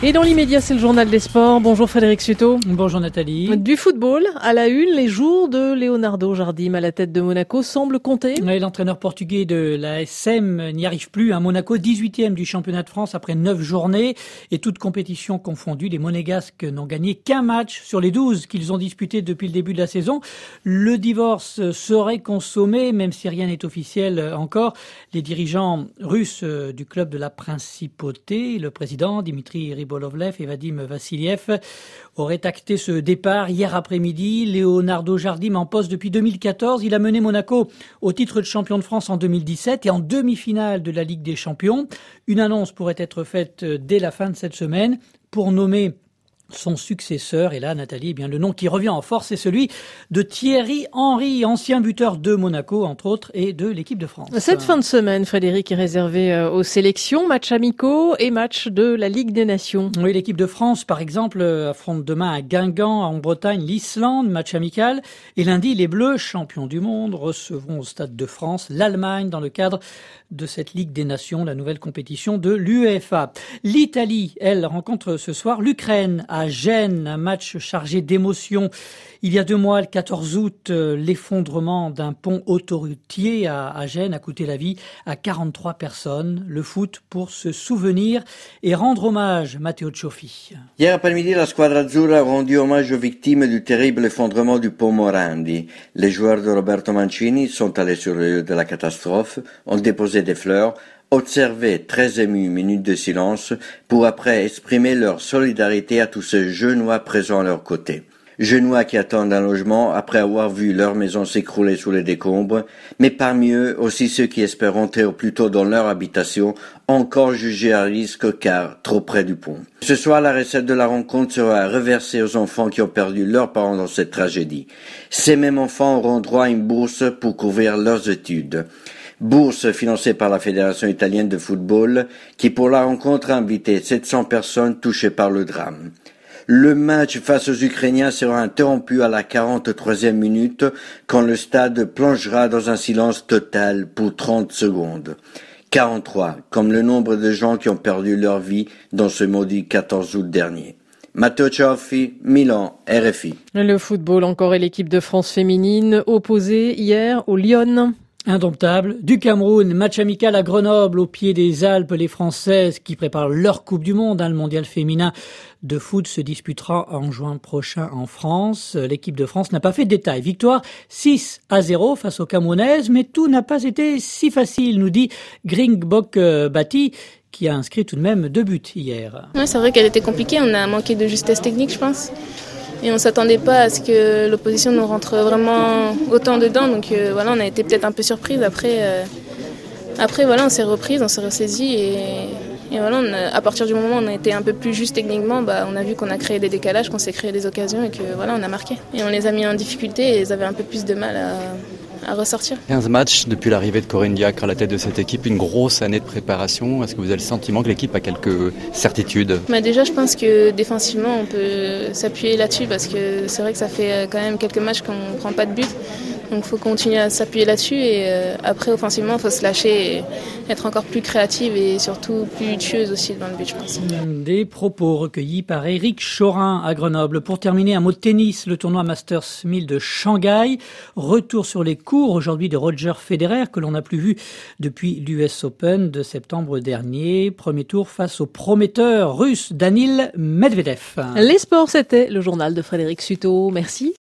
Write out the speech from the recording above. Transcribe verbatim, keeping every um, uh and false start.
Et dans l'immédiat, c'est le journal des sports. Bonjour Frédéric Suto. Bonjour Nathalie. Du football, à la une, les jours de Leonardo Jardim à la tête de Monaco semblent compter. Oui, l'entraîneur portugais de l'A S M n'y arrive plus. À Monaco, dix-huitième du championnat de France après neuf journées. Et toutes compétitions confondues, les Monégasques n'ont gagné qu'un match sur les douze qu'ils ont disputés depuis le début de la saison. Le divorce serait consommé, même si rien n'est officiel encore. Les dirigeants russes du club de la Principauté, le président Dimitri Ribolovlev et Vadim Vassiliev auraient acté ce départ hier après-midi. Leonardo Jardim en poste depuis deux mille quatorze. Il a mené Monaco au titre de champion de France en deux mille dix-sept et en demi-finale de la Ligue des Champions. Une annonce pourrait être faite dès la fin de cette semaine pour nommer son successeur. Et là, Nathalie, eh bien, le nom qui revient en force, c'est celui de Thierry Henry, ancien buteur de Monaco, entre autres, et de l'équipe de France. Cette fin de semaine, Frédéric, est réservée aux sélections, matchs amicaux et matchs de la Ligue des Nations. Oui, l'équipe de France, par exemple, affronte demain à Guingamp, en Bretagne, l'Islande, match amical. Et lundi, les Bleus, champions du monde, recevront au Stade de France l'Allemagne dans le cadre de cette Ligue des Nations, la nouvelle compétition de l'UEFA. L'Italie, elle, rencontre ce soir l'Ukraine à Gênes, un match chargé d'émotions. Il y a deux mois, le quatorze août, l'effondrement d'un pont autoroutier à, à Gênes a coûté la vie à quarante-trois personnes. Le foot pour se souvenir et rendre hommage, Matteo Cioffi. Hier après-midi, la squadra azzurra a rendu hommage aux victimes du terrible effondrement du pont Morandi. Les joueurs de Roberto Mancini sont allés sur le lieu de la catastrophe, ont déposé des fleurs, observé très ému une minute de silence pour après exprimer leur solidarité à tous ces Genois présents à leur côté. Genois qui attendent un logement après avoir vu leur maison s'écrouler sous les décombres, mais parmi eux aussi ceux qui espèrent rentrer au plus tôt dans leur habitation, encore jugés à risque car trop près du pont. Ce soir, la recette de la rencontre sera reversée aux enfants qui ont perdu leurs parents dans cette tragédie. Ces mêmes enfants auront droit à une bourse pour couvrir leurs études. Bourse financée par la Fédération italienne de football qui pour la rencontre a invité sept cents personnes touchées par le drame. Le match face aux Ukrainiens sera interrompu à la quarante-troisième minute quand le stade plongera dans un silence total pour trente secondes. quarante-trois, comme le nombre de gens qui ont perdu leur vie dans ce maudit quatorze août dernier. Matteo Cioffi, Milan, R F I. Le football encore et l'équipe de France féminine opposée hier au Lyon. Indomptable. Du Cameroun, match amical à Grenoble, au pied des Alpes. Les Françaises qui préparent leur Coupe du Monde, hein, le mondial féminin de foot se disputera en juin prochain en France. L'équipe de France n'a pas fait de détails. Victoire six à zéro face aux Camerounaises, mais tout n'a pas été si facile, nous dit Gringbok Bati, qui a inscrit tout de même deux buts hier. Ouais, c'est vrai qu'elle était compliquée, on a manqué de justesse technique, je pense. Et on ne s'attendait pas à ce que l'opposition nous rentre vraiment autant dedans. Donc euh, voilà, on a été peut-être un peu surprise. Après, euh, après voilà, on s'est reprise, on s'est ressaisie. Et, et voilà, on a, à partir du moment où on a été un peu plus juste techniquement, bah, on a vu qu'on a créé des décalages, qu'on s'est créé des occasions et que voilà, on a marqué. Et on les a mis en difficulté et ils avaient un peu plus de mal à... à ressortir. quinze matchs depuis l'arrivée de Corinne Diacre à la tête de cette équipe, une grosse année de préparation. Est-ce que vous avez le sentiment que l'équipe a quelques certitudes ? Bah déjà, je pense que défensivement, on peut s'appuyer là-dessus parce que c'est vrai que ça fait quand même quelques matchs qu'on ne prend pas de but. Donc il faut continuer à s'appuyer là-dessus et euh, après offensivement il faut se lâcher et être encore plus créative et surtout plus tueuse aussi dans le but, je pense. Des propos recueillis par Éric Chorin à Grenoble. Pour terminer, un mot de tennis, le tournoi Masters mille de Shanghai. Retour sur les cours aujourd'hui de Roger Federer que l'on n'a plus vu depuis l'U S Open de septembre dernier. Premier tour face au prometteur russe Danil Medvedev. Les sports, c'était le journal de Frédéric Suto. Merci.